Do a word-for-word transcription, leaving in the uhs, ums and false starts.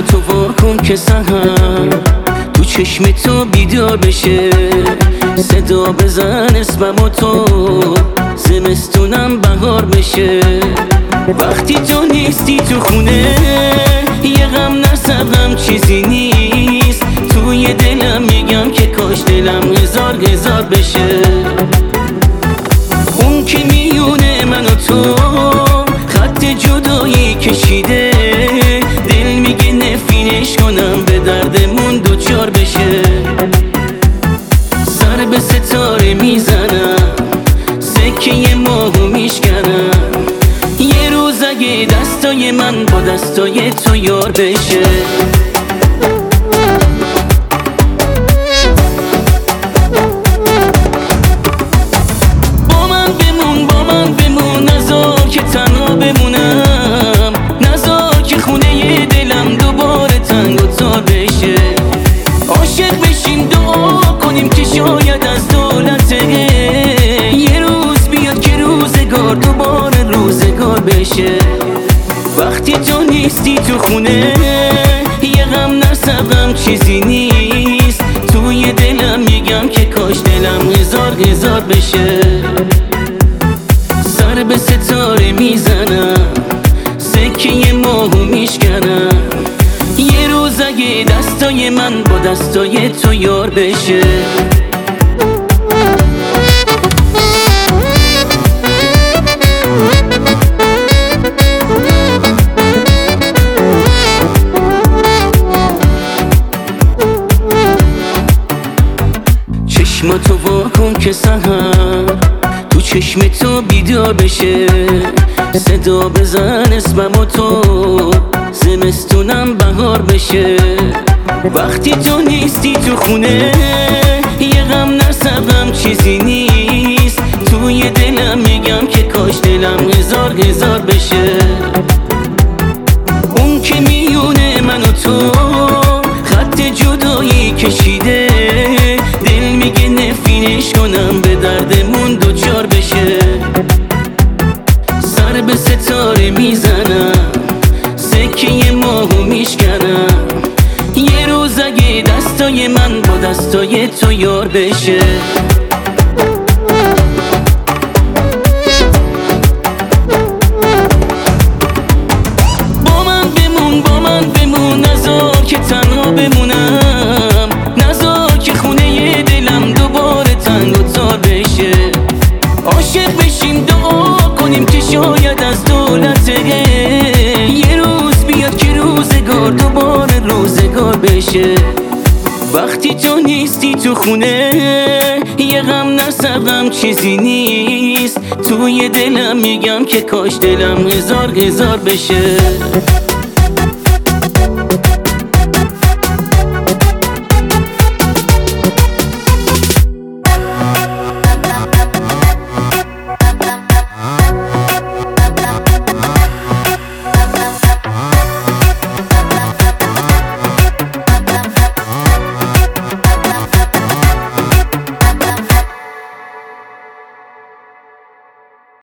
چشماتو وا کن که سحر تو چشم تو بیدار بشه، صدا بزن اسممو تو زمستونم بهار بشه. وقتی تو نیستی تو خونه یه غم نصبم چیزی نیست، توی دلم میگم که کاش دلم هزار هزار بشه. اون که میونه من و تو خط جدایی کشیده، دل میگه نفرینش کنم به دردمون دوچار بشه. سر به ستاره میزنم سکه ماهو میشکنم، یه روز اگه دستای من با دستای تو یار بشه. با من بمون با من بمون نذار که تنها بمونم، نذار که خونه دلم دوباره تنگ و تار بشه. عاشق بشیم دعا کنیم که شاید از دولت یه روز بیاد که روزگار دوباره روزگار بشه. وقتی تو نیستی تو خونه یه غم نصبم چیزی نیست، توی دلم میگم که کاش دلم هزار هزار بشه. سر به ستاره میزنم سکه ماهو میشکنم، یه روز اگه دستای من با دستای تو یار بشه. چشماتو وا کن که سحر تو چشم تو بیدار بشه، صدا بزن اسممو تو زمستونم بهار بشه. وقتی تو نیستی تو خونه یه غم نصبم چیزی نیست، توی دلم میگم که کاش دلم هزار هزار بشه. اون که میونه من و تو خط جدایی کشیده، دل میگه نفرینش کنم به دردمون دوچار بشه. سر به ستاره میزنم سکه ماهو میشکنم، یه روز اگه دستای من با دستای تو یار بشه. با من بمون با من بمون نذار که تنها بمونم، نذار که خونه دلم دوباره تنگ و تار بشه. عاشق بشیم دعا کنیم که شاید از دولت یه روز بیاد که روزگار دوباره روزگار بشه. وقتی تو نیستی تو خونه یه غم نصبم چیزی نیست، توی دلم میگم که کاش دلم هزار هزار بشه.